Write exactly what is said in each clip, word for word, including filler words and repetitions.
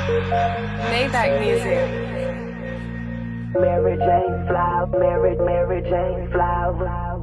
Maybach music. Mary Jane Flower, Mary, Mary Jane Flower.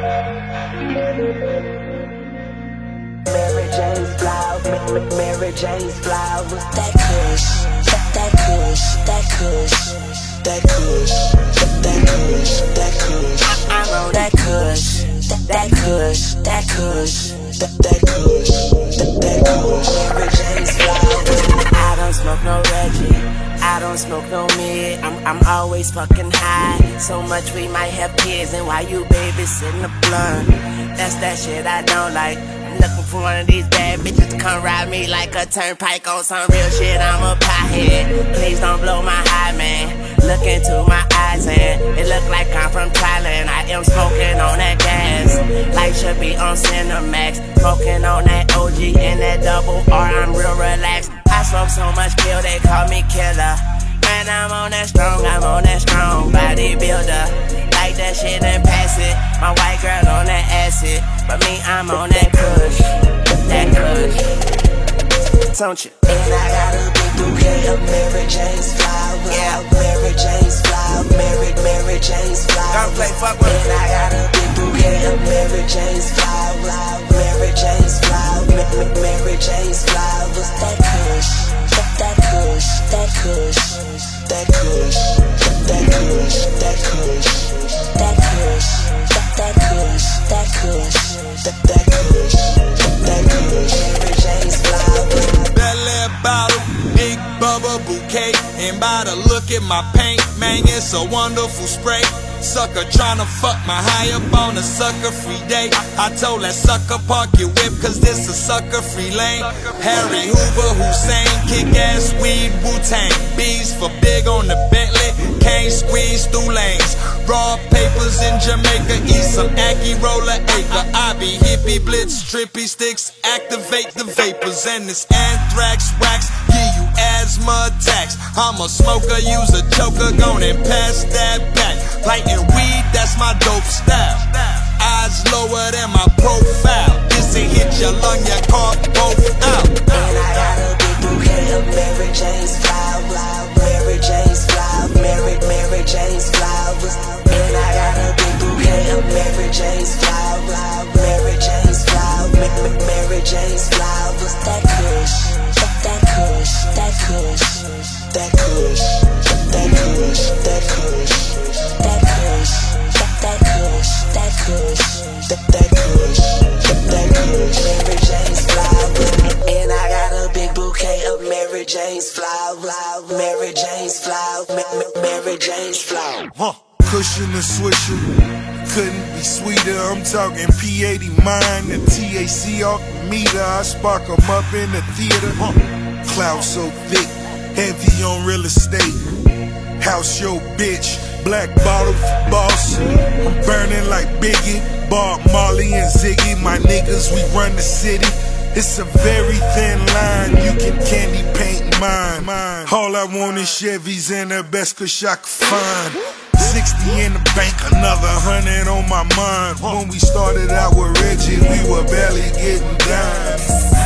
Mary Jane's Flower, Mary, Mary Jane's Flower. That kush, that, that kush, that kush, that kush, that kush, that kush. I'm on that kush, that, that kush, that kush, that, that kush, that, that kush. Mary Jane's Flower. I don't smoke no Reggie. I don't smoke no mid, I'm, I'm always fucking high. So much we might have kids, and while you babysitting the blunt, that's that shit I don't like. I'm looking for one of these bad bitches to come ride me like a turnpike on some real shit. I'm a pothead, please don't blow my high, man. Look into my eyes and it look like I'm from Thailand. I am smoking on that gas, life should be on Cinemax. Smoking on that O G and that double R, I'm real relaxed. I smoke so much kill, they call me killer. Man, I'm on that strong, I'm on that strong bodybuilder. Like that shit and pass it. My white girl on that acid, but me, I'm on that kush, that kush. Don't you? And I got a big bouquet of Mary Jane's flowers. Yeah, Mary Jane's flowers, Mary, Mary Jane's flowers. Don't play fuck with me. And I got a big bouquet of Mary Jane's flowers, Mary Jane's flowers, Mary Jane's flowers. That kush, that, that kush, that kush, that kush, that kush, that kush, that kush, that, that kush, that kush, that, that kush, that kush. Mary Jane's flowers. Bel-Air bottle, big bubble bouquet. And by the look at my paint, man, it's a wonderful spray. Sucker tryna fuck my high up on a sucker free day. I told that sucker park your whip, cause this a sucker free lane. Harry Hoover, Hussein, kick ass weed, Wu-Tang. Bees for big on the Bentley, can't squeeze through lanes. Raw papers in Jamaica, eat some Aki roller acre. I be hippie blitz, trippy sticks, activate the vapors. And this anthrax wax, give you asthma attacks. I'm a smoker, use a choker, gon' and pass that back. Lighting weed, that's my dope style. Eyes lower than my profile. This ain't hit your lung, your car both out. And I got a big bouquet of Mary Jane's flowers, Mary Jane's flowers, Mary, Mary Jane's flowers. And I got a big bouquet of Mary Jane's flowers, Mary Jane's flowers, Mary Jane's flowers. That kush, that, that kush, that kush, that kush, that kush, that kush, that kush, that, that kush, that kush, that, that kush, that kush. Mary Jane's flowers. And I got a big bouquet of Mary Jane's flowers, Mary Jane's flowers, Mary Jane's flowers. Huh. Cushion and swisher, couldn't be sweeter. I'm talking P eighty mine, the T H C off the meter. I spark 'em up in the theater. Huh. Cloud so thick, heavy on real estate. House your bitch, black bottle for boss. I'm burning like Biggie, Bob Marley and Ziggy. My niggas, we run the city. It's a very thin line, you can candy paint mine. All I want is Chevys and the best kush I could find. Sixty in the bank, another hundred on my mind. When we started out with Reggie, we were barely getting dimes.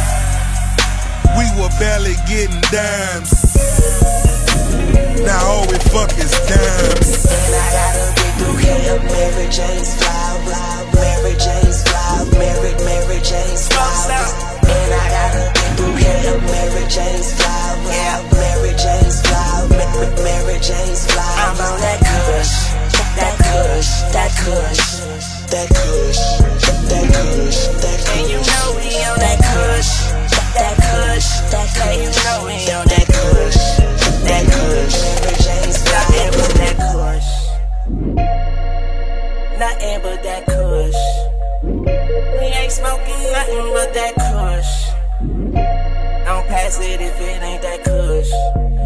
We were barely getting dimes. Now all we fuck is dimes. And I got a big bouquet of Mary Jane's flowers, Mary Jane's flowers, Mary, Mary Jane's flowers. And I got a big bouquet of Mary Jane's flowers, Mary Jane's flowers, Mary Jane's flowers. I'm on that kush, that kush, that kush, that kush, that kush, that kush. And you know we on that kush, that kush, that kush. And you know we on that kush, that kush. Mary Jane's flowers, but that kush, nothing but that kush. We ain't smoking nothing but that kush. Don't pass it if it ain't that kush.